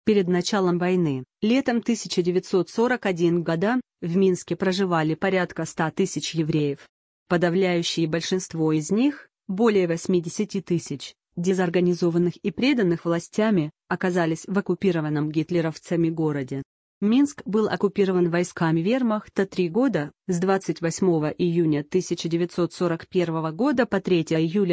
перед началом войны, летом 1941 года, в Минске проживали порядка 100 тысяч евреев. Подавляющее большинство из них, более 80 тысяч, дезорганизованных и преданных властями, оказались в оккупированном гитлеровцами городе. Минск был оккупирован войсками вермахта 3 года, с 28 июня 1941 года по 3 июля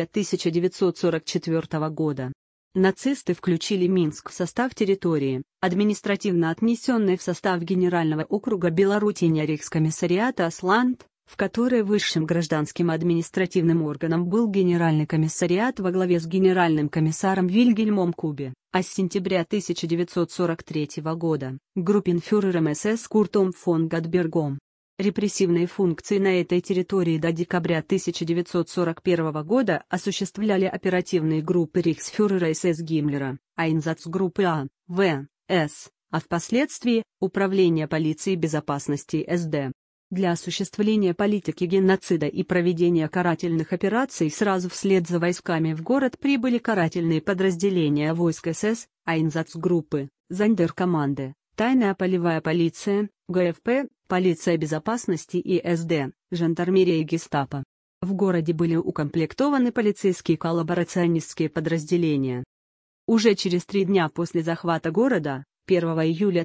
1944 года. Нацисты включили Минск в состав территории, административно отнесенной в состав Генерального округа Белорутия Рейхскомиссариата Асланд, в которой высшим гражданским административным органом был Генеральный комиссариат во главе с генеральным комиссаром Вильгельмом Кубе, а с сентября 1943 года – группенфюрером СС Куртом фон Готбергом. Репрессивные функции на этой территории до декабря 1941 года осуществляли оперативные группы рейхсфюрера СС Гиммлера, Айнзацгруппы А, В, С, а впоследствии – Управление полиции безопасности СД. Для осуществления политики геноцида и проведения карательных операций сразу вслед за войсками в город прибыли карательные подразделения войск СС, Айнзацгруппы, Зондеркоманды, Тайная полевая полиция, ГФП, Полиция безопасности и СД, Жандармерия и Гестапо. В городе были укомплектованы полицейские коллаборационистские подразделения. Уже через 3 дня после захвата города, 1 июля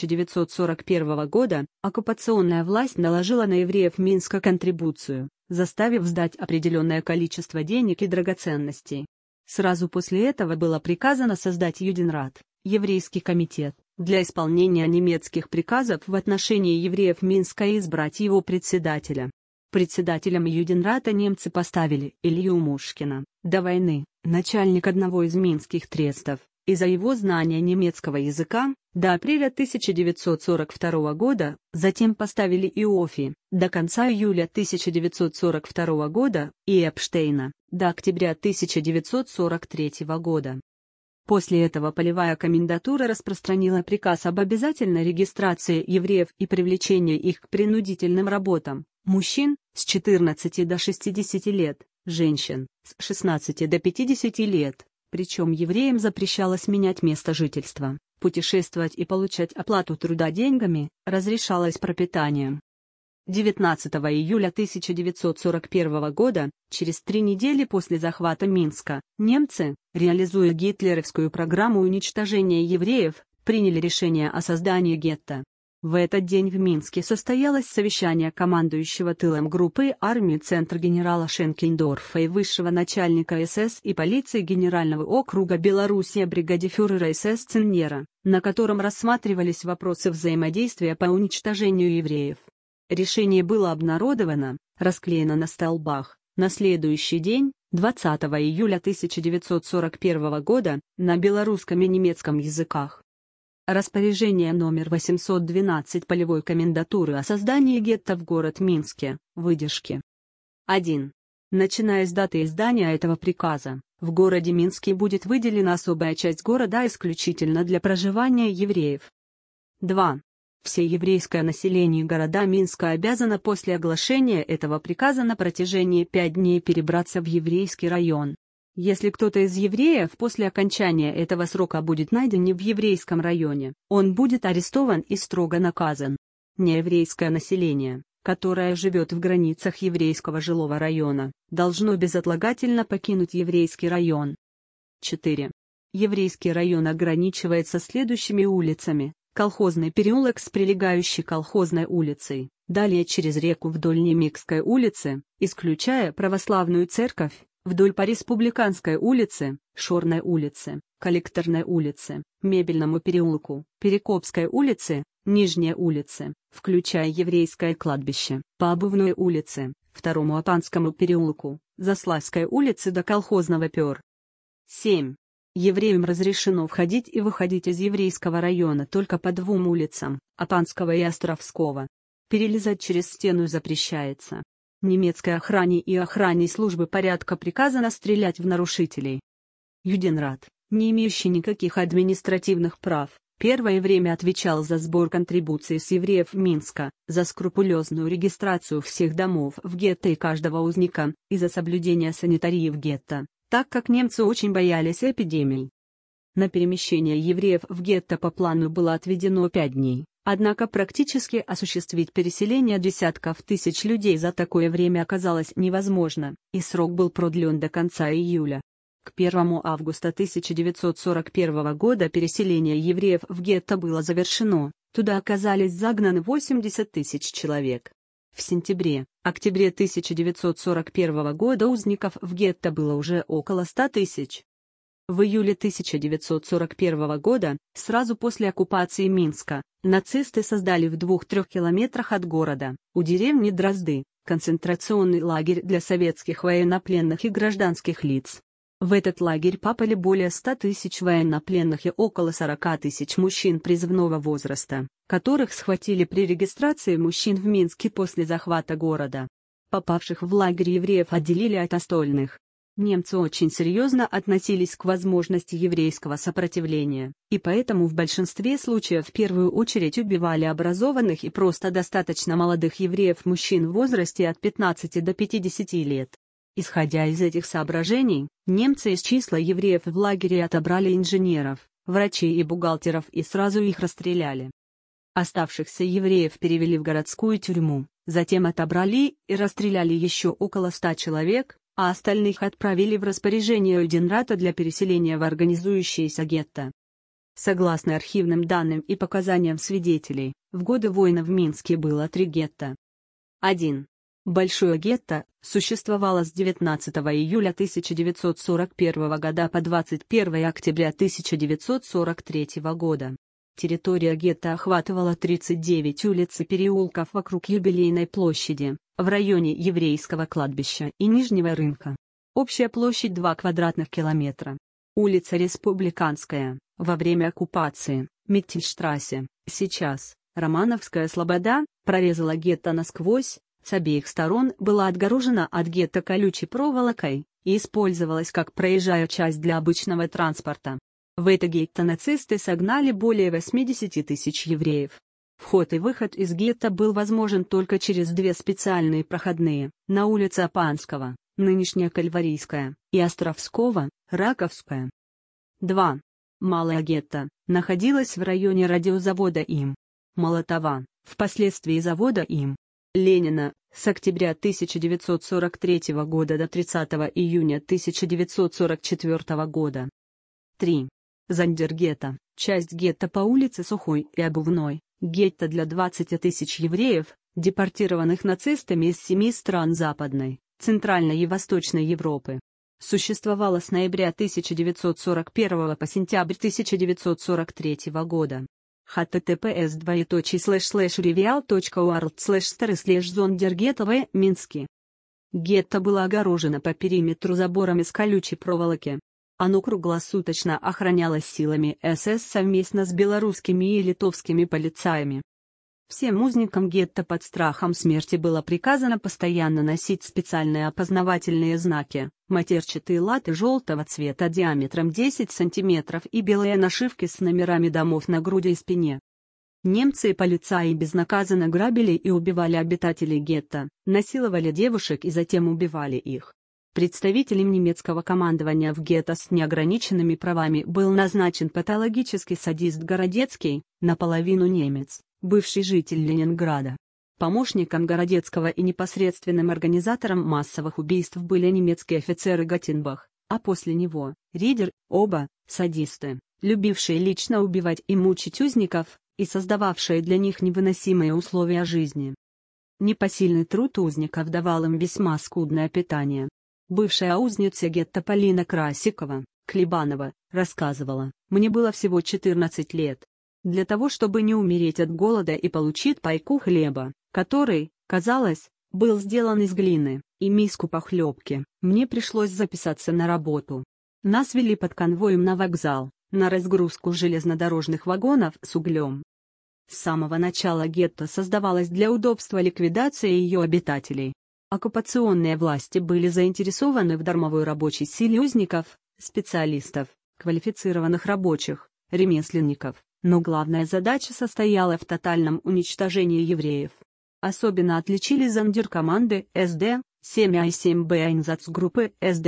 1941 года, оккупационная власть наложила на евреев Минска контрибуцию, заставив сдать определенное количество денег и драгоценностей. Сразу после этого было приказано создать Юденрат, еврейский комитет, для исполнения немецких приказов в отношении евреев Минска и избрать его председателя. Председателем Юденрата немцы поставили Илью Мушкина, до войны, начальник одного из минских трестов, и за его знание немецкого языка, до апреля 1942 года, затем поставили Иофи, до конца июля 1942 года, и Эпштейна, до октября 1943 года. После этого полевая комендатура распространила приказ об обязательной регистрации евреев и привлечении их к принудительным работам, мужчин, с 14 до 60 лет, женщин, с 16 до 50 лет. Причем евреям запрещалось менять место жительства, путешествовать и получать оплату труда деньгами, разрешалось пропитание. 19 июля 1941 года, через 3 недели после захвата Минска, немцы, реализуя гитлеровскую программу уничтожения евреев, приняли решение о создании гетто. В этот день в Минске состоялось совещание командующего тылом группы армии Центр генерала Шенкендорфа и высшего начальника СС и полиции Генерального округа Белоруссия бригадифюрера СС Циннера, на котором рассматривались вопросы взаимодействия по уничтожению евреев. Решение было обнародовано, расклеено на столбах, на следующий день, 20 июля 1941 года, на белорусском и немецком языках. Распоряжение номер 812 полевой комендатуры о создании гетто в город Минске, выдержки. 1. Начиная с даты издания этого приказа, в городе Минске будет выделена особая часть города исключительно для проживания евреев. 2. Все еврейское население города Минска обязано после оглашения этого приказа на протяжении 5 дней перебраться в еврейский район. Если кто-то из евреев после окончания этого срока будет найден не в еврейском районе, он будет арестован и строго наказан. Нееврейское население, которое живет в границах еврейского жилого района, должно безотлагательно покинуть еврейский район. 4. Еврейский район ограничивается следующими улицами: Колхозный переулок с прилегающей колхозной улицей, далее через реку вдоль Немикской улицы, исключая православную церковь, вдоль по Республиканской улице, Шорной улице, Коллекторной улице, Мебельному переулку, Перекопской улице, Нижней улице, включая еврейское кладбище, по Обувной улице, Второму Апанскому переулку, Заславской улице до Колхозного пер. 7. Евреям разрешено входить и выходить из еврейского района только по 2 улицам, Апанского и Островского. Перелезать через стену запрещается. Немецкой охране и охране службы порядка приказано стрелять в нарушителей. Юденрат, не имеющий никаких административных прав, первое время отвечал за сбор контрибуций с евреев Минска, за скрупулезную регистрацию всех домов в гетто и каждого узника, и за соблюдение санитарии в гетто, так как немцы очень боялись эпидемий. На перемещение евреев в гетто по плану было отведено 5 дней, однако практически осуществить переселение десятков тысяч людей за такое время оказалось невозможно, и срок был продлен до конца июля. К 1 августа 1941 года переселение евреев в гетто было завершено, туда оказались загнаны 80 тысяч человек. В сентябре-октябре 1941 года узников в гетто было уже около 100 тысяч. В июле 1941 года, сразу после оккупации Минска, нацисты создали в 2-3 километрах от города, у деревни Дрозды, концентрационный лагерь для советских военнопленных и гражданских лиц. В этот лагерь попали более 100 тысяч военнопленных и около 40 тысяч мужчин призывного возраста, которых схватили при регистрации мужчин в Минске после захвата города. Попавших в лагерь евреев отделили от остальных. Немцы очень серьезно относились к возможности еврейского сопротивления, и поэтому в большинстве случаев в первую очередь убивали образованных и просто достаточно молодых евреев-мужчин в возрасте от 15 до 50 лет. Исходя из этих соображений, немцы из числа евреев в лагере отобрали инженеров, врачей и бухгалтеров и сразу их расстреляли. Оставшихся евреев перевели в городскую тюрьму, затем отобрали и расстреляли еще около 100 человек, а остальных отправили в распоряжение Юденрата для переселения в организующиеся гетто. Согласно архивным данным и показаниям свидетелей, в годы войны в Минске было 3 гетто. 1. Большое гетто существовало с 19 июля 1941 года по 21 октября 1943 года. Территория гетто охватывала 39 улиц и переулков вокруг Юбилейной площади, в районе еврейского кладбища и Нижнего рынка. Общая площадь 2 квадратных километра. Улица Республиканская, во время оккупации, Миттельштрассе, сейчас, Романовская Слобода, прорезала гетто насквозь, с обеих сторон была отгорожена от гетто колючей проволокой, и использовалась как проезжая часть для обычного транспорта. В это гетто нацисты согнали более 80 тысяч евреев. Вход и выход из гетто был возможен только через 2 специальные проходные, на улице Апанского, нынешняя Кальварийская, и Островского, Раковская. 2. Малое гетто находилось в районе радиозавода им. Молотова, впоследствии завода им. Ленина, с октября 1943 года до 30 июня 1944 года. 3. Зандергетто, часть гетто по улице Сухой и Обувной, гетто для 20 тысяч евреев, депортированных нацистами из 7 стран Западной, Центральной и Восточной Европы. Существовало с ноября 1941 по сентябрь 1943 года. https://revial.org/story/зондергетто в Минске. Гетто было огорожено по периметру забором из колючей проволоки. Оно круглосуточно охранялось силами СС совместно с белорусскими и литовскими полицаями. Всем узникам гетто под страхом смерти было приказано постоянно носить специальные опознавательные знаки, матерчатые латы желтого цвета диаметром 10 см и белые нашивки с номерами домов на груди и спине. Немцы и полицаи безнаказанно грабили и убивали обитателей гетто, насиловали девушек и затем убивали их. Представителем немецкого командования в гетто с неограниченными правами был назначен патологический садист Городецкий, наполовину немец, бывший житель Ленинграда. Помощником Городецкого и непосредственным организатором массовых убийств были немецкие офицеры Гаттенбах, а после него – Ридер, оба – садисты, любившие лично убивать и мучить узников, и создававшие для них невыносимые условия жизни. Непосильный труд узников давал им весьма скудное питание. Бывшая узница гетто Полина Красикова, Клебанова, рассказывала: «Мне было всего 14 лет. Для того, чтобы не умереть от голода и получить пайку хлеба, который, казалось, был сделан из глины, и миску похлебки, мне пришлось записаться на работу. Нас вели под конвоем на вокзал, на разгрузку железнодорожных вагонов с углем». С самого начала гетто создавалось для удобства ликвидации ее обитателей. Оккупационные власти были заинтересованы в дармовой рабочей силе узников, специалистов, квалифицированных рабочих, ремесленников, но главная задача состояла в тотальном уничтожении евреев. Особенно отличились зондеркоманды СД, 7А и 7Б Einsatzgruppe СД,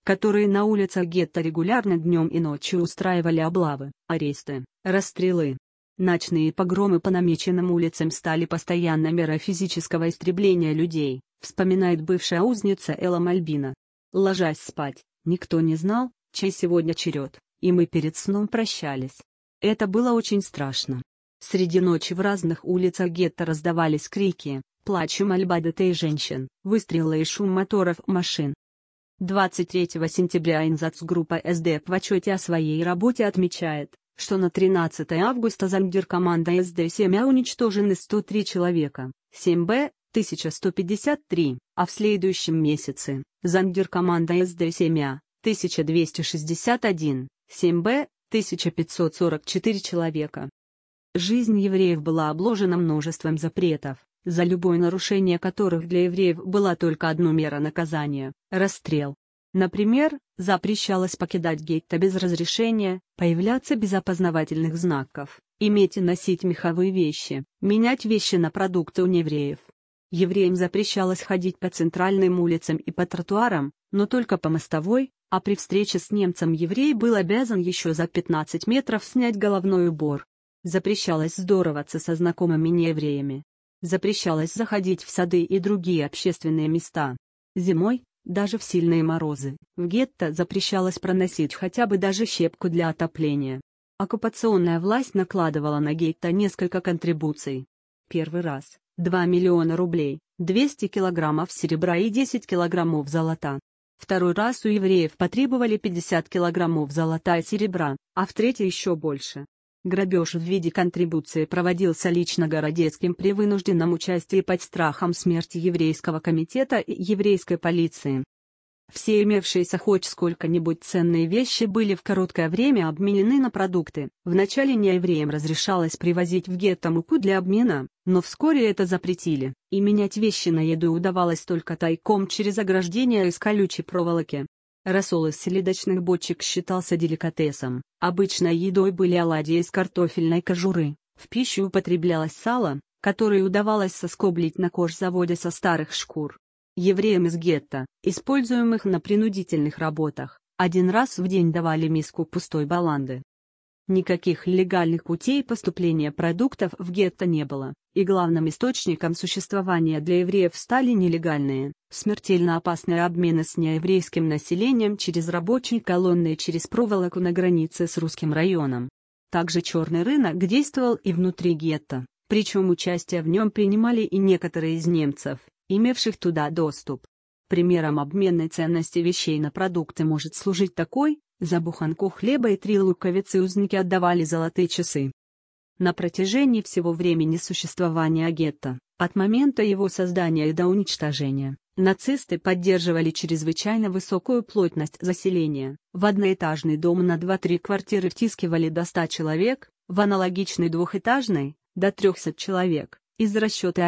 которые на улицах гетто регулярно днем и ночью устраивали облавы, аресты, расстрелы. Ночные погромы по намеченным улицам стали постоянной мерой физического истребления людей, вспоминает бывшая узница Элла Мальбина. Ложась спать, никто не знал, чей сегодня черед, и мы перед сном прощались. Это было очень страшно. Среди ночи в разных улицах гетто раздавались крики, плач и мольба детей и женщин, выстрелы и шум моторов машин. 23 сентября Инсацгруппа СД в отчете о своей работе отмечает, что на 13 августа зондеркоманда СД-7А уничтожены 103 человека, 7Б – 1153, а в следующем месяце зондеркоманда СД-7А – 1261, 7Б – 1544 человека. Жизнь евреев была обложена множеством запретов, за любое нарушение которых для евреев была только одна мера наказания – расстрел. Например, запрещалось покидать гетто без разрешения, появляться без опознавательных знаков, иметь и носить меховые вещи, менять вещи на продукты у неевреев. Евреям запрещалось ходить по центральным улицам и по тротуарам, но только по мостовой, а при встрече с немцем еврей был обязан еще за 15 метров снять головной убор. Запрещалось здороваться со знакомыми неевреями. Запрещалось заходить в сады и другие общественные места. Зимой, даже в сильные морозы, в гетто запрещалось проносить хотя бы даже щепку для отопления. Оккупационная власть накладывала на гетто несколько контрибуций. Первый раз – 2 миллиона рублей, 200 килограммов серебра и 10 килограммов золота. Второй раз у евреев потребовали 50 килограммов золота и серебра, а в третий еще больше. Грабеж в виде контрибуции проводился лично Городецким при вынужденном участии под страхом смерти еврейского комитета и еврейской полиции. Все имевшиеся хоть сколько-нибудь ценные вещи были в короткое время обменены на продукты. Вначале неевреям разрешалось привозить в гетто муку для обмена, но вскоре это запретили, и менять вещи на еду удавалось только тайком через ограждения из колючей проволоки. Рассол из селедочных бочек считался деликатесом, обычной едой были оладьи из картофельной кожуры, в пищу употреблялось сало, которое удавалось соскоблить на кожзаводе со старых шкур. Евреям из гетто, используемых на принудительных работах, один раз в день давали миску пустой баланды. Никаких легальных путей поступления продуктов в гетто не было, и главным источником существования для евреев стали нелегальные, смертельно опасные обмены с нееврейским населением через рабочие колонны и через проволоку на границе с русским районом. Также черный рынок действовал и внутри гетто, причем участие в нем принимали и некоторые из немцев, имевших туда доступ. Примером обменной ценности вещей на продукты может служить такой: за буханку хлеба и 3 луковицы узники отдавали золотые часы. На протяжении всего времени существования гетто, от момента его создания и до уничтожения, нацисты поддерживали чрезвычайно высокую плотность заселения. В одноэтажный дом на 2-3 квартиры втискивали до 100 человек, в аналогичный двухэтажный – до 300 человек, из расчета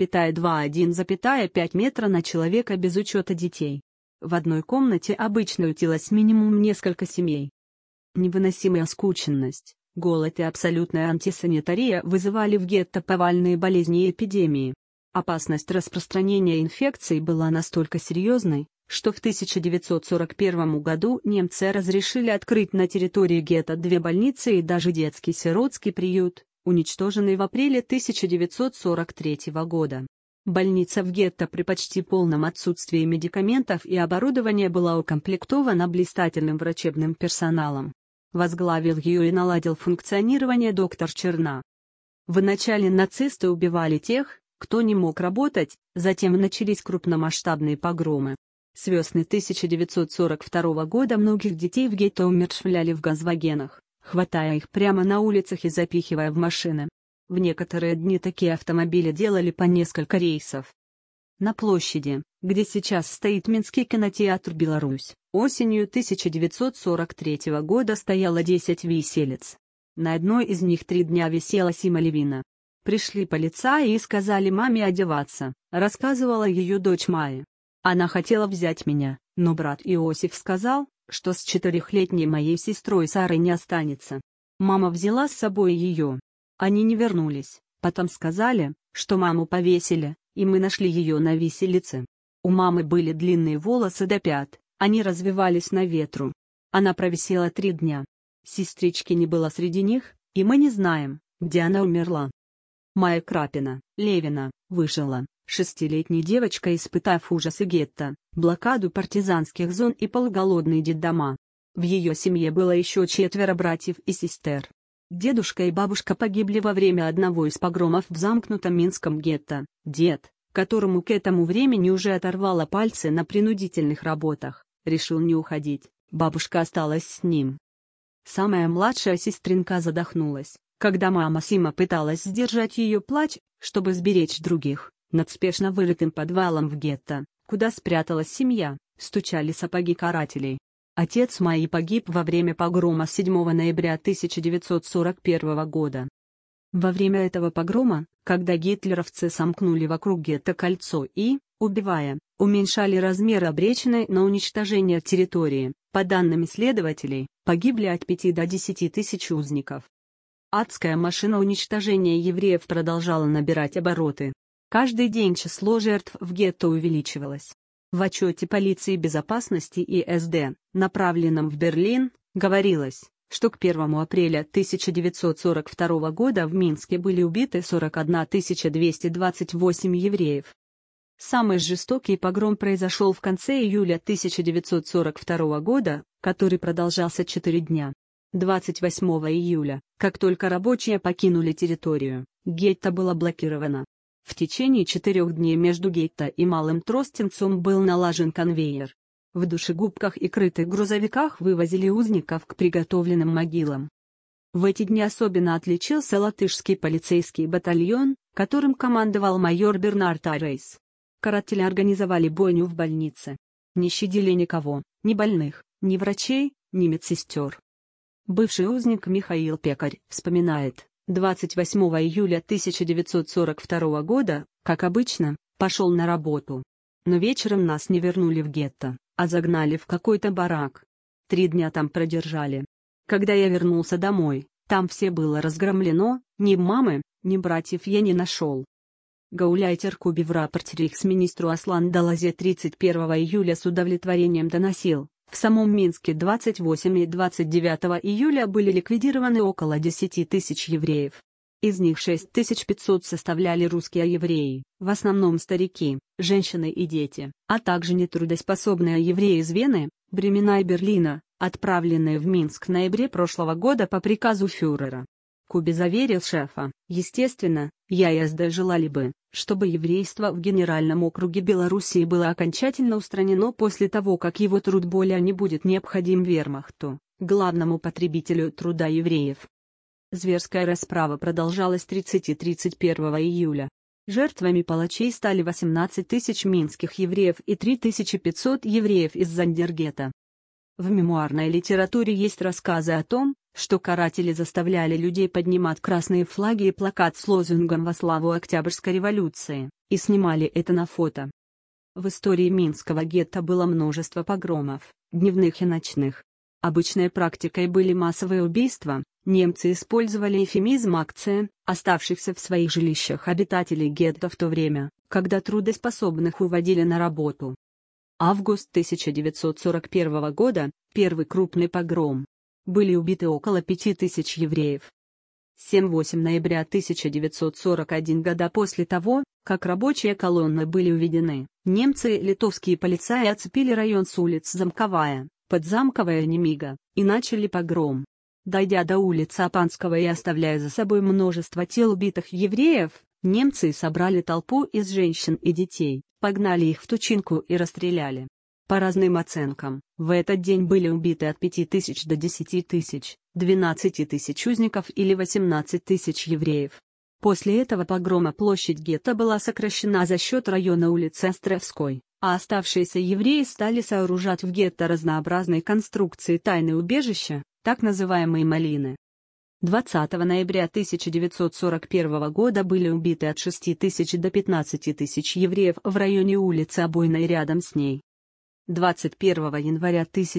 1,2–1,5 метра на человека без учета детей. В одной комнате обычно ютилось минимум несколько семей. Невыносимая скученность, голод и абсолютная антисанитария вызывали в гетто повальные болезни и эпидемии. Опасность распространения инфекций была настолько серьезной, что в 1941 году немцы разрешили открыть на территории гетто 2 больницы и даже детский сиротский приют, уничтоженный в апреле 1943 года. Больница в гетто при почти полном отсутствии медикаментов и оборудования была укомплектована блистательным врачебным персоналом. Возглавил ее и наладил функционирование доктор Черна. Вначале нацисты убивали тех, кто не мог работать, затем начались крупномасштабные погромы. С весны 1942 года многих детей в гетто умерщвляли в газвагенах, хватая их прямо на улицах и запихивая в машины. В некоторые дни такие автомобили делали по несколько рейсов. На площади, где сейчас стоит Минский кинотеатр «Беларусь», осенью 1943 года стояло 10 виселиц. На одной из них 3 дня висела Сима Левина. Пришли полицаи и сказали маме одеваться, рассказывала ее дочь Майя. Она хотела взять меня, но брат Иосиф сказал, что с 4-летней моей сестрой Сарой не останется. Мама взяла с собой ее. Они не вернулись, потом сказали, что маму повесили, и мы нашли ее на виселице. У мамы были длинные волосы до пят, Они развивались на ветру. Она провисела 3 дня. Сестрички не было среди них, и мы не знаем, где она умерла. Майя Крапина, Левина, выжила. 6-летняя девочка, испытав ужасы гетто, блокаду партизанских зон и полуголодные детдома. В ее семье было еще 4 братьев и сестер. Дедушка и бабушка погибли во время одного из погромов в замкнутом минском гетто. Дед, которому к этому времени уже оторвало пальцы на принудительных работах, решил не уходить, бабушка осталась с ним. Самая младшая сестренка задохнулась, когда мама Сима пыталась сдержать ее плач, чтобы сберечь других. Над спешно вырытым подвалом в гетто, куда спряталась семья, стучали сапоги карателей. Отец Майи погиб во время погрома 7 ноября 1941 года. Во время этого погрома, когда гитлеровцы сомкнули вокруг гетто кольцо и, убивая, уменьшали размер обреченной на уничтожение территории, по данным исследователей, погибли от 5 до 10 тысяч узников. Адская машина уничтожения евреев продолжала набирать обороты. Каждый день число жертв в гетто увеличивалось. В отчете полиции безопасности и СД, направленном в Берлин, говорилось, что к 1 апреля 1942 года в Минске были убиты 41 228 евреев. Самый жестокий погром произошел в конце июля 1942 года, который продолжался 4 дня. 28 июля, как только рабочие покинули территорию, гетто было блокировано. В течение 4 дней между гетто и Малым Тростенцем был налажен конвейер. В душегубках и крытых грузовиках вывозили узников к приготовленным могилам. В эти дни особенно отличился латышский полицейский батальон, которым командовал майор Бернард Арейс. Каратели организовали бойню в больнице. Не щадили никого, ни больных, ни врачей, ни медсестер. Бывший узник Михаил Пекарь вспоминает: 28 июля 1942 года, как обычно, пошел на работу. Но вечером нас не вернули в гетто, а загнали в какой-то барак. 3 дня там продержали. Когда я вернулся домой, там все было разгромлено, ни мамы, ни братьев я не нашел. Гауляйтер Куби в рапорте рейхсминистру Аслан Далазе 31 июля с удовлетворением доносил: в самом Минске 28 и 29 июля были ликвидированы около 10 тысяч евреев. Из них 6500 составляли русские евреи, в основном старики, женщины и дети, а также нетрудоспособные евреи из Вены, Бремена и Берлина, отправленные в Минск в ноябре прошлого года по приказу фюрера. Куби заверил шефа: естественно, я и СД желали бы, чтобы еврейство в Генеральном округе Белоруссии было окончательно устранено после того, как его труд более не будет необходим вермахту, главному потребителю труда евреев. Зверская расправа продолжалась 30-31 июля. Жертвами палачей стали 18 тысяч минских евреев и 3500 евреев из Зандергета. В мемуарной литературе есть рассказы о том, что каратели заставляли людей поднимать красные флаги и плакат с лозунгом «Во славу Октябрьской революции», и снимали это на фото. В истории Минского гетто было множество погромов, дневных и ночных. Обычной практикой были массовые убийства. Немцы использовали эвфемизм «акция» оставшихся в своих жилищах обитателей гетто в то время, когда трудоспособных уводили на работу. Август 1941 года – первый крупный погром. Были убиты около 5000 евреев. 7-8 ноября 1941 года после того, как рабочие колонны были уведены, немцы и литовские полицаи оцепили район с улиц Замковая, Подзамковая, Немига, и начали погром. Дойдя до улицы Апанского и оставляя за собой множество тел убитых евреев, немцы собрали толпу из женщин и детей, погнали их в Тучинку и расстреляли. По разным оценкам, в этот день были убиты от 5000 до 10 тысяч, 12 тысяч узников или 18 тысяч евреев. После этого погрома площадь гетто была сокращена за счет района улицы Островской, а оставшиеся евреи стали сооружать в гетто разнообразные конструкции тайные убежища, так называемые малины. 20 ноября 1941 года были убиты от 6 тысяч до 15 тысяч евреев в районе улицы Обойной рядом с ней. 21 января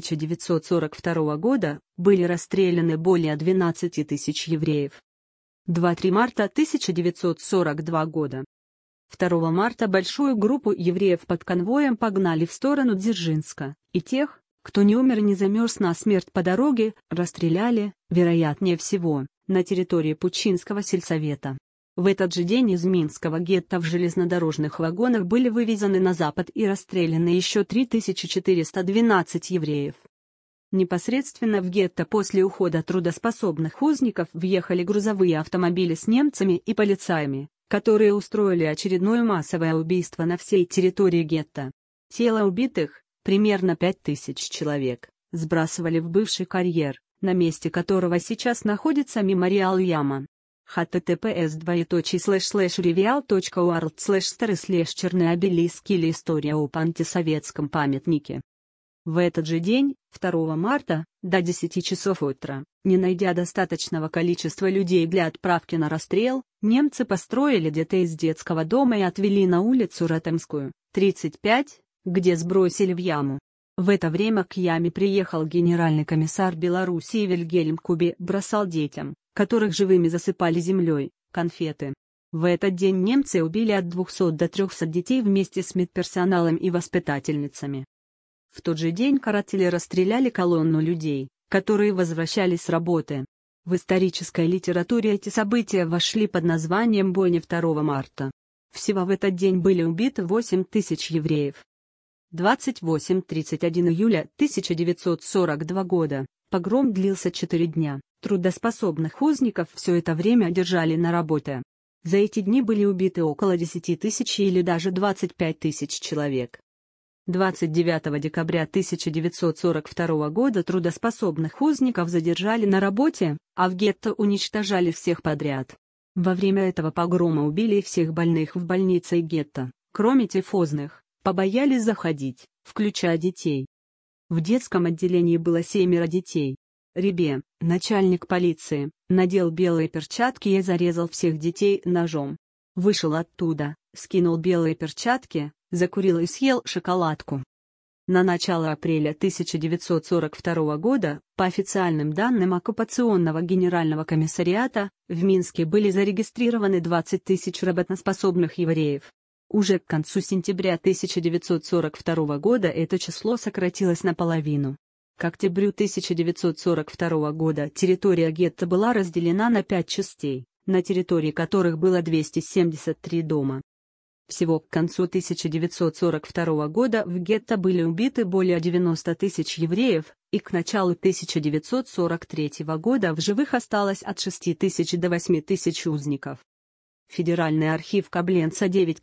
1942 года были расстреляны более 12 тысяч евреев. 2-3 марта 1942 года. 2 марта большую группу евреев под конвоем погнали в сторону Дзержинска, и тех, кто не умер и не замерз насмерть по дороге, расстреляли, вероятнее всего, на территории Пучинского сельсовета. В этот же день из Минского гетто в железнодорожных вагонах были вывезены на запад и расстреляны еще 3412 евреев. Непосредственно в гетто после ухода трудоспособных узников въехали грузовые автомобили с немцами и полицаями, которые устроили очередное массовое убийство на всей территории гетто. Тела убитых, примерно 5000 человек, сбрасывали в бывший карьер, на месте которого сейчас находится мемориал Яма. https://revial.org/старый/черный обелиск или история об антисоветском памятнике. В этот же день, 2 марта, до 10 часов утра, не найдя достаточного количества людей для отправки на расстрел, немцы построили ДТ из детского дома и отвели на улицу Ротемскую, 35, где сбросили в яму. В это время к яме приехал генеральный комиссар Белоруссии Вильгельм Кубе, бросал детям, которых живыми засыпали землей, конфеты. В этот день немцы убили от 200 до 300 детей вместе с медперсоналом и воспитательницами. В тот же день каратели расстреляли колонну людей, которые возвращались с работы. В исторической литературе эти события вошли под названием «Бойня 2 марта». Всего в этот день были убиты 8000 евреев. 28-31 июля 1942 года. Погром длился 4 дня. Трудоспособных узников все это время держали на работе. За эти дни были убиты около 10 тысяч или даже 25 тысяч человек. 29 декабря 1942 года трудоспособных узников задержали на работе, а в гетто уничтожали всех подряд. Во время этого погрома убили всех больных в больнице гетто, кроме тифозных, побоялись заходить, включая детей. В детском отделении было 7 детей. Ребе, начальник полиции, надел белые перчатки и зарезал всех детей ножом. Вышел оттуда, скинул белые перчатки, закурил и съел шоколадку. На начало апреля 1942 года, по официальным данным оккупационного генерального комиссариата, в Минске были зарегистрированы 20 тысяч работоспособных евреев. Уже к концу сентября 1942 года это число сократилось наполовину. К октябрю 1942 года территория гетто была разделена на 5 частей, на территории которых было 273 дома. Всего к концу 1942 года в гетто были убиты более 90 тысяч евреев, и к началу 1943 года в живых осталось от 6 тысяч до 8 тысяч узников. Федеральный архив Кобленца 9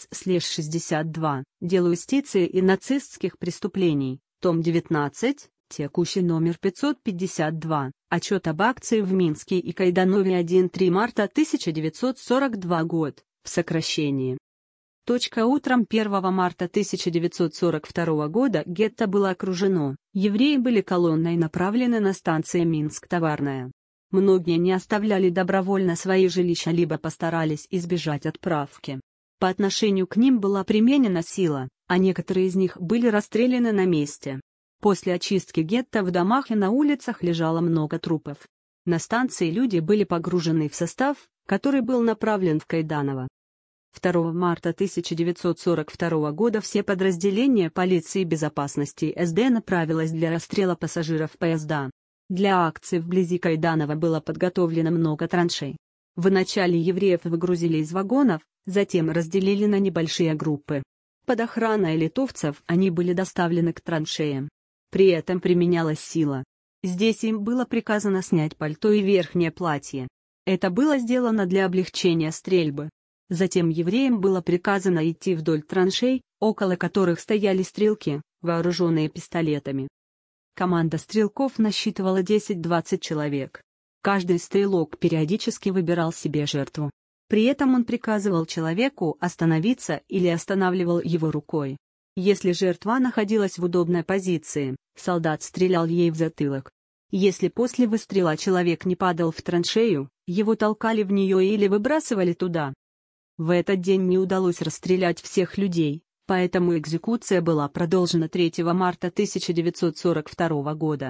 КС/62, дело юстиции и нацистских преступлений, том 19, текущий номер 552, отчет об акции в Минске и Кайданове 1-3 марта 1942 год, в сокращении. Утром 1 марта 1942 года гетто было окружено, евреи были колонной направлены на станцию Минск-Товарная. Многие не оставляли добровольно свои жилища либо постарались избежать отправки. По отношению к ним была применена сила, а некоторые из них были расстреляны на месте. После очистки гетто в домах и на улицах лежало много трупов. На станции люди были погружены в состав, который был направлен в Кайданово. 2 марта 1942 года все подразделения полиции безопасности СД направилось для расстрела пассажиров поезда. Для акции вблизи Кайданова было подготовлено много траншей. Вначале евреев выгрузили из вагонов, затем разделили на небольшие группы. Под охраной литовцев они были доставлены к траншеям. При этом применялась сила. Здесь им было приказано снять пальто и верхнее платье. Это было сделано для облегчения стрельбы. Затем евреям было приказано идти вдоль траншей, около которых стояли стрелки, вооруженные пистолетами. Команда стрелков насчитывала 10-20 человек. Каждый стрелок периодически выбирал себе жертву. При этом он приказывал человеку остановиться или останавливал его рукой. Если жертва находилась в удобной позиции, солдат стрелял ей в затылок. Если после выстрела человек не падал в траншею, его толкали в нее или выбрасывали туда. В этот день не удалось расстрелять всех людей, поэтому экзекуция была продолжена 3 марта 1942 года.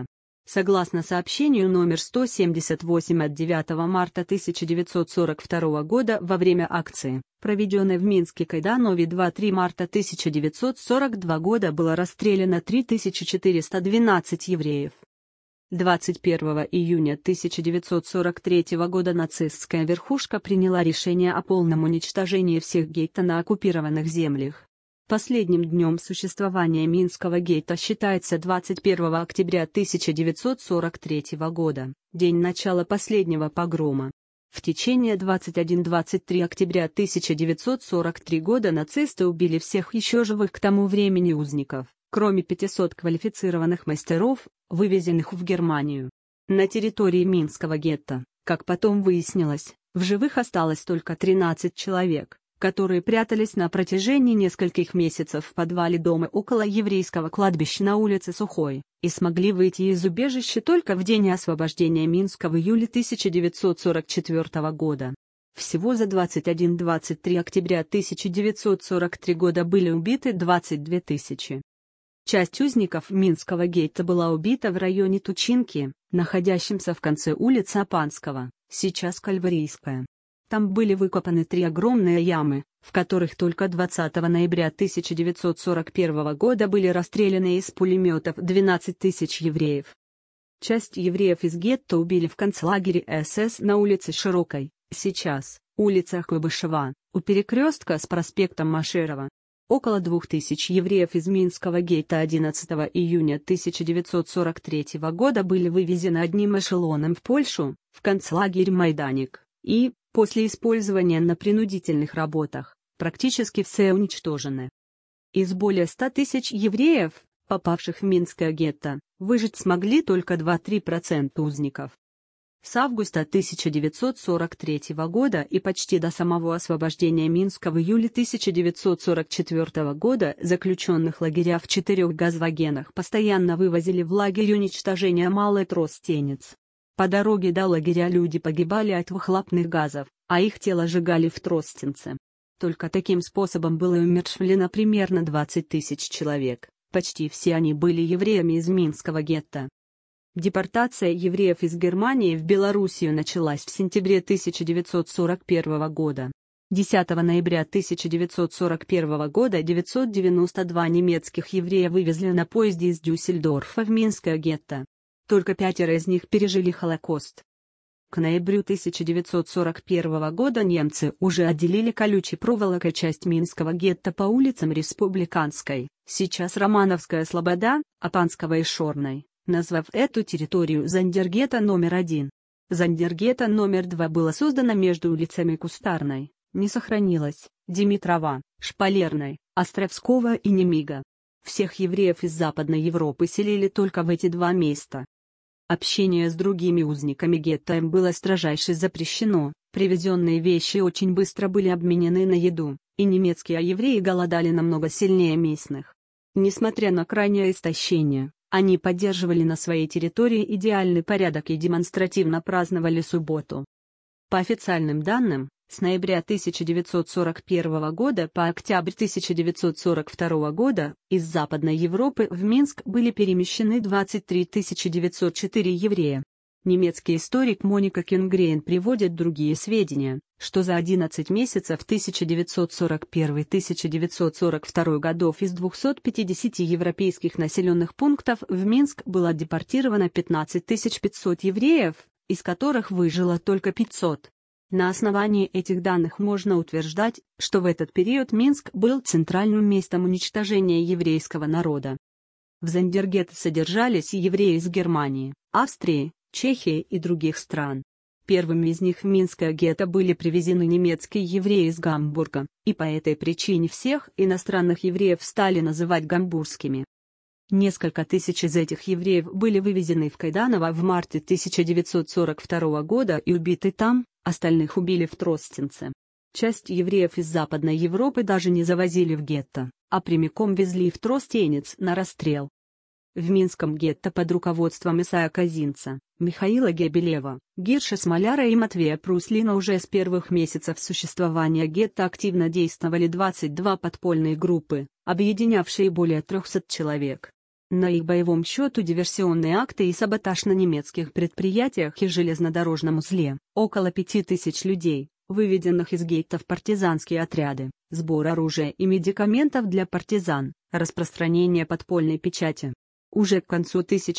Согласно сообщению номер 178 от 9 марта 1942 года во время акции, проведенной в Минске, когда нови 2-3 марта 1942 года было расстреляно 3412 евреев. 21 июня 1943 года нацистская верхушка приняла решение о полном уничтожении всех гетто на оккупированных землях. Последним днем существования Минского гетто считается 21 октября 1943 года, день начала последнего погрома. В течение 21-23 октября 1943 года нацисты убили всех еще живых к тому времени узников, кроме 500 квалифицированных мастеров, вывезенных в Германию. На территории Минского гетто, как потом выяснилось, в живых осталось только 13 человек, которые прятались на протяжении нескольких месяцев в подвале дома около еврейского кладбища на улице Сухой, и смогли выйти из убежища только в день освобождения Минска в июле 1944 года. Всего за 21-23 октября 1943 года были убиты 22 тысячи. Часть узников Минского гетто была убита в районе Тучинки, находящемся в конце улицы Опанского, сейчас Кальварийская. Там были выкопаны 3 огромные ямы, в которых только 20 ноября 1941 года были расстреляны из пулеметов 12 тысяч евреев. Часть евреев из гетто убили в концлагере СС на улице Широкой, сейчас, улица Куйбышева, у перекрестка с проспектом Машерова. Около 2000 евреев из Минского гетто 11 июня 1943 года были вывезены одним эшелоном в Польшу, в концлагерь Майданик, и, после использования на принудительных работах, практически все уничтожены. Из более 100 тысяч евреев, попавших в Минское гетто, выжить смогли только 2-3% узников. С августа 1943 года и почти до самого освобождения Минска в июле 1944 года заключенных лагеря в 4 газвагенах постоянно вывозили в лагерь уничтожения Малый Тростенец. По дороге до лагеря люди погибали от выхлопных газов, а их тела сжигали в Тростенце. Только таким способом было умерщвлено примерно 20 тысяч человек, почти все они были евреями из Минского гетто. Депортация евреев из Германии в Белоруссию началась в сентябре 1941 года. 10 ноября 1941 года 992 немецких еврея вывезли на поезде из Дюссельдорфа в Минское гетто. Только 5 из них пережили Холокост. К ноябрю 1941 года немцы уже отделили колючей проволокой часть Минского гетто по улицам Республиканской, сейчас Романовская Слобода, Опанского и Шорной, назвав эту территорию Зандергетто номер 1. Зандергетто номер 2 было создано между улицами Кустарной, не сохранилось, Димитрова, Шпалерной, Островского и Немига. Всех евреев из Западной Европы селили только в эти 2 места. Общение с другими узниками гетто им было строжайше запрещено, привезенные вещи очень быстро были обменены на еду, и немецкие евреи голодали намного сильнее местных. Несмотря на крайнее истощение, они поддерживали на своей территории идеальный порядок и демонстративно праздновали субботу. По официальным данным, с ноября 1941 года по октябрь 1942 года из Западной Европы в Минск были перемещены 23 904 еврея. Немецкий историк Моника Кюнгрейн приводит другие сведения, что за 11 месяцев 1941-1942 годов из 250 европейских населенных пунктов в Минск было депортировано 15 500 евреев, из которых выжило только 500. На основании этих данных можно утверждать, что в этот период Минск был центральным местом уничтожения еврейского народа. В Зандергетто содержались евреи из Германии, Австрии, Чехии и других стран. Первыми из них в Минское гетто были привезены немецкие евреи из Гамбурга, и по этой причине всех иностранных евреев стали называть гамбургскими. Несколько тысяч из этих евреев были вывезены в Кайданово в марте 1942 года и убиты там, остальных убили в Тростенце. Часть евреев из Западной Европы даже не завозили в гетто, а прямиком везли в Тростенец на расстрел. В Минском гетто под руководством Исая Казинца, Михаила Гебелева, Гирша Смоляра и Матвея Пруслина уже с первых месяцев существования гетто активно действовали 22 подпольные группы, объединявшие более 300 человек. На их боевом счету диверсионные акты и саботаж на немецких предприятиях и железнодорожном узле, около 5000 людей, выведенных из гетто в партизанские отряды, сбор оружия и медикаментов для партизан, распространение подпольной печати. Уже к концу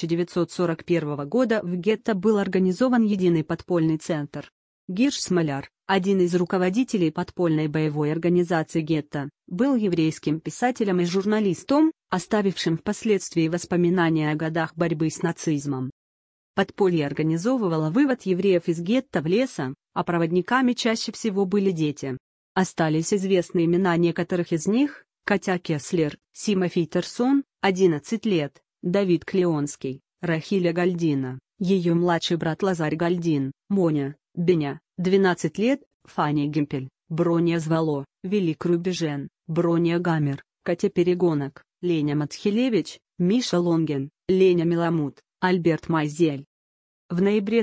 1941 года в гетто был организован единый подпольный центр. Гирш Смоляр, один из руководителей подпольной боевой организации гетто, был еврейским писателем и журналистом, оставившим впоследствии воспоминания о годах борьбы с нацизмом. Подполье организовывало вывод евреев из гетто в леса, а проводниками чаще всего были дети. Остались известны имена некоторых из них: Катя Кеслер, Симофей Терсон, 11 лет, Давид Клеонский, Рахиля Гальдина, ее младший брат Лазарь Гальдин, Моня, Беня, 12 лет, Фаня Гемпель, Броня Звало, Велик Рубежен, Броня Гамер, Катя Перегонок, Леня Матхилевич, Миша Лонген, Леня Меламут, Альберт Майзель. В ноябре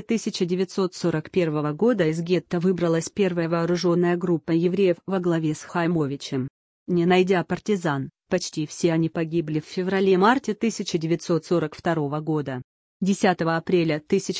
1941 года из гетто выбралась первая вооруженная группа евреев во главе с Хаймовичем. Не найдя партизан, почти все они погибли в феврале-марте 1942 года. 10 апреля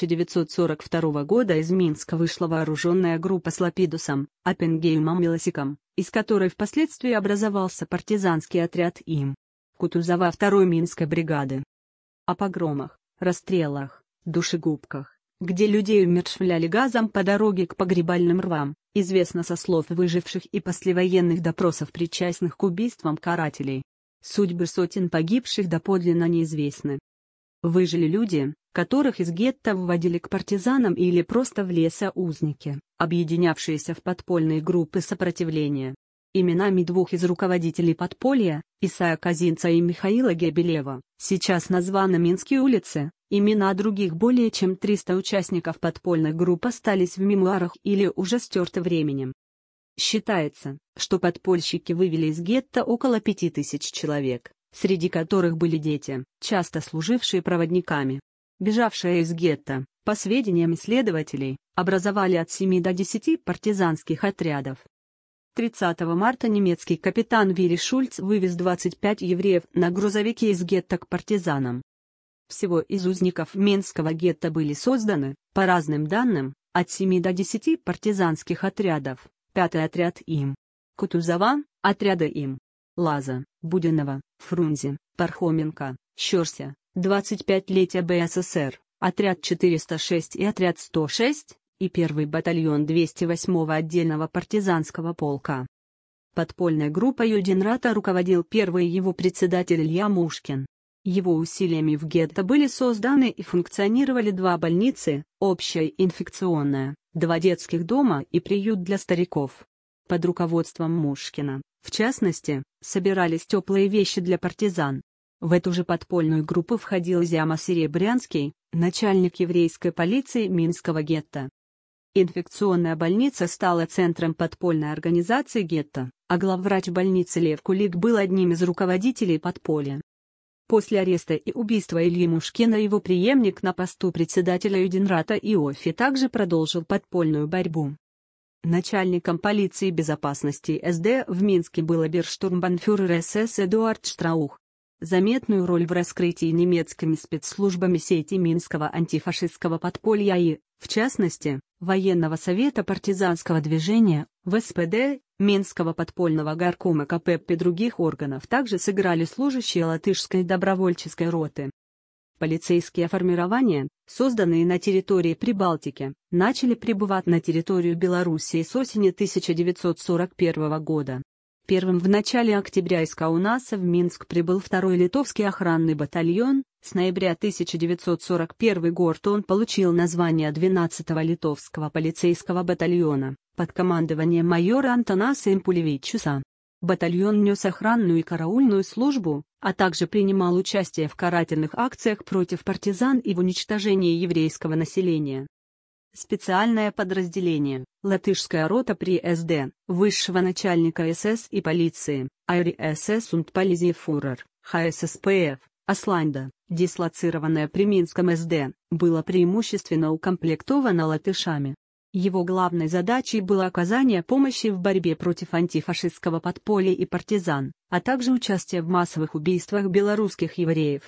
1942 года из Минска вышла вооруженная группа с Лапидусом, Оппенгеймом и Лосиком, из которой впоследствии образовался партизанский отряд им. Кутузова 2-й Минской бригады. О погромах, расстрелах, душегубках, где людей умерщвляли газом по дороге к погребальным рвам, известно со слов выживших и послевоенных допросов причастных к убийствам карателей. Судьбы сотен погибших доподлинно неизвестны. Выжили люди, которых из гетто выводили к партизанам или просто в лесоузники, объединявшиеся в подпольные группы сопротивления. Именами двух из руководителей подполья, Исая Казинца и Михаила Гебелева, сейчас названы Минские улицы. Имена других более чем 300 участников подпольной группы остались в мемуарах или уже стерты временем. Считается, что подпольщики вывели из гетто около 5000 человек, среди которых были дети, часто служившие проводниками. Бежавшие из гетто, по сведениям исследователей, образовали от 7 до 10 партизанских отрядов. 30 марта немецкий капитан Вилли Шульц вывез 25 евреев на грузовике из гетто к партизанам. Всего из узников Минского гетто были созданы, по разным данным, от 7 до 10 партизанских отрядов, 5-й отряд им. Кутузова, отряда им. Лаза, Буденова, Фрунзе, Пархоменко, Щерся, 25-летие БССР, отряд 406 и отряд 106, и 1-й батальон 208-го отдельного партизанского полка. Подпольной группой Юденрата руководил первый его председатель Илья Мушкин. Его усилиями в гетто были созданы и функционировали 2 больницы, общая инфекционная, 2 детских дома и приют для стариков. Под руководством Мушкина, в частности, собирались теплые вещи для партизан. В эту же подпольную группу входил Зяма Серебрянский, начальник еврейской полиции Минского гетто. Инфекционная больница стала центром подпольной организации гетто, а главврач больницы Лев Кулик был одним из руководителей подполья. После ареста и убийства Ильи Мушкина его преемник на посту председателя Юденрата Иоффи также продолжил подпольную борьбу. Начальником полиции безопасности СД в Минске был оберштурмбанфюрер СС Эдуард Штраух. Заметную роль в раскрытии немецкими спецслужбами сети Минского антифашистского подполья и, в частности, Военного совета партизанского движения, ВСПД, Минского подпольного горкома КПП и других органов также сыграли служащие латышской добровольческой роты. Полицейские формирования, созданные на территории Прибалтики, начали прибывать на территорию Белоруссии с осени 1941 года. Первым в начале октября из Каунаса в Минск прибыл 2-й литовский охранный батальон. С ноября 1941 год он получил название 12-го литовского полицейского батальона, под командованием майора Антонаса Импулевичуса. Батальон нес охранную и караульную службу, а также принимал участие в карательных акциях против партизан и в уничтожении еврейского населения. Специальное подразделение, латышская рота при СД, высшего начальника СС и полиции, Айри СС und Полизейфюрер, ХССПФ, Асланда, дислоцированное при Минском СД, было преимущественно укомплектовано латышами. Его главной задачей было оказание помощи в борьбе против антифашистского подполья и партизан, а также участие в массовых убийствах белорусских евреев.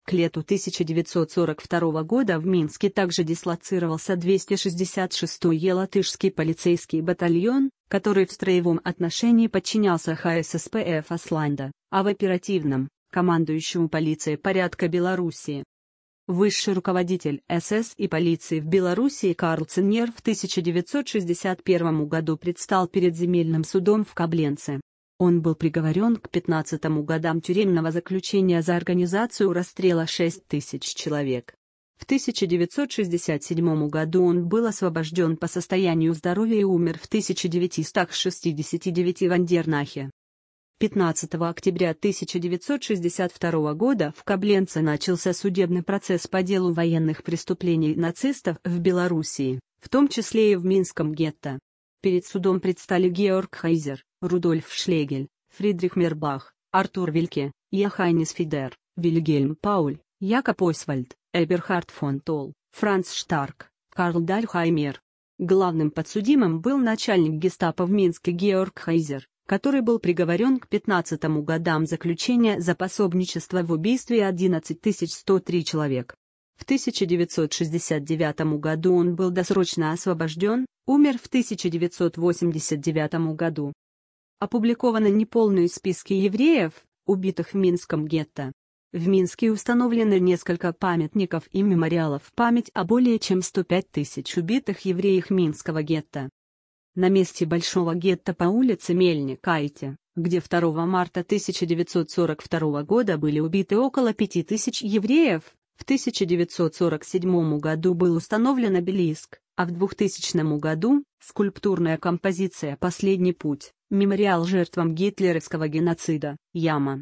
К лету 1942 года в Минске также дислоцировался 266-й латышский полицейский батальон, который в строевом отношении подчинялся ХССПФ Асланда, а в оперативном – командующему полицией порядка Белоруссии. Высший руководитель СС и полиции в Белоруссии Карл Циннер в 1961 году предстал перед земельным судом в Кобленце. Он был приговорен к 15 годам тюремного заключения за организацию расстрела 6000 человек. В 1967 году он был освобожден по состоянию здоровья и умер в 1969 в Андернахе. 15 октября 1962 года в Кобленце начался судебный процесс по делу военных преступлений нацистов в Белоруссии, в том числе и в Минском гетто. Перед судом предстали Георг Хайзер, Рудольф Шлегель, Фридрих Мербах, Артур Вильке, Йоханнес Фидер, Вильгельм Пауль, Якоб Освальд, Эберхард фон Толл, Франц Штарк, Карл Дальхаймер. Главным подсудимым был начальник гестапо в Минске Георг Хайзер, который был приговорен к 15 годам заключения за пособничество в убийстве 11103 человек. В 1969 году он был досрочно освобожден, умер в 1989 году. Опубликованы неполные списки евреев, убитых в Минском гетто. В Минске установлены несколько памятников и мемориалов в память о более чем 105 тысяч убитых евреях Минского гетто. На месте Большого гетто по улице Мельникайте, где 2 марта 1942 года были убиты около 5000 евреев, в 1947 году был установлен обелиск, а в 2000 году – скульптурная композиция «Последний путь», мемориал жертвам гитлеровского геноцида, яма.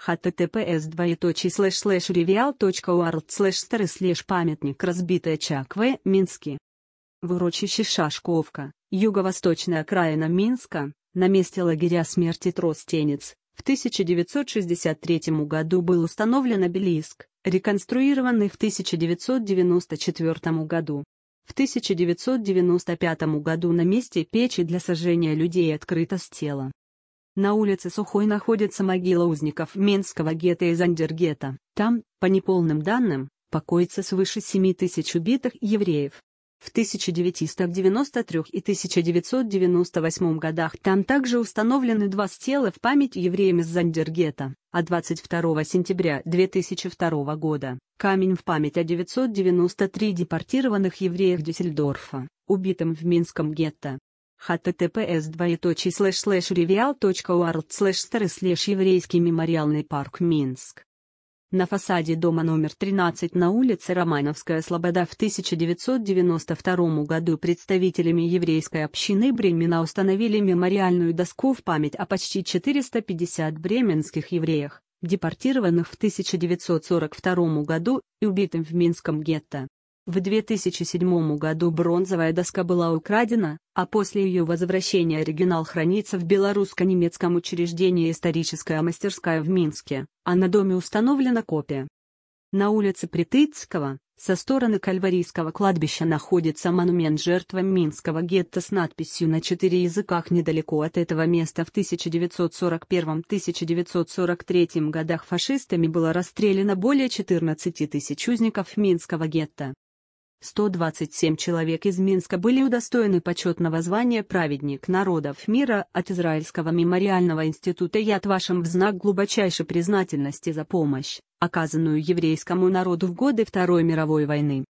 https://revial.org/story/памятник разбитая Чакве, Минске. В урочище Шашковка, юго-восточная окраина Минска, на месте лагеря смерти Тростенец, в 1963 году был установлен обелиск, реконструированный в 1994 году. В 1995 году на месте печи для сожжения людей открыто тело. На улице Сухой находится могила узников Минского гетто и Зандергетто. Там, по неполным данным, покоится свыше 7000 убитых евреев. В 1993 и 1998 годах там также установлены 2 стела в память евреям из Зандергетто, а 22 сентября 2002 года – камень в память о 993 депортированных евреях Дюссельдорфа, убитым в Минском гетто. https://revial.org/story/еврейский мемориальный парк Минск. На фасаде дома номер 13 на улице Романовская Слобода в 1992 году представителями еврейской общины Бремена установили мемориальную доску в память о почти 450 бременских евреях, депортированных в 1942 году и убитым в Минском гетто. В 2007 году бронзовая доска была украдена, а после ее возвращения оригинал хранится в белорусско-немецком учреждении «Историческая мастерская» в Минске, а на доме установлена копия. На улице Притыцкого, со стороны Кальварийского кладбища, находится монумент жертвам Минского гетто с надписью на 4 языках. Недалеко от этого места в 1941-1943 годах фашистами было расстреляно более 14 тысяч узников Минского гетто. 127 человек из Минска были удостоены почетного звания «Праведник народов мира» от Израильского мемориального института Яд Вашем в знак глубочайшей признательности за помощь, оказанную еврейскому народу в годы Второй мировой войны.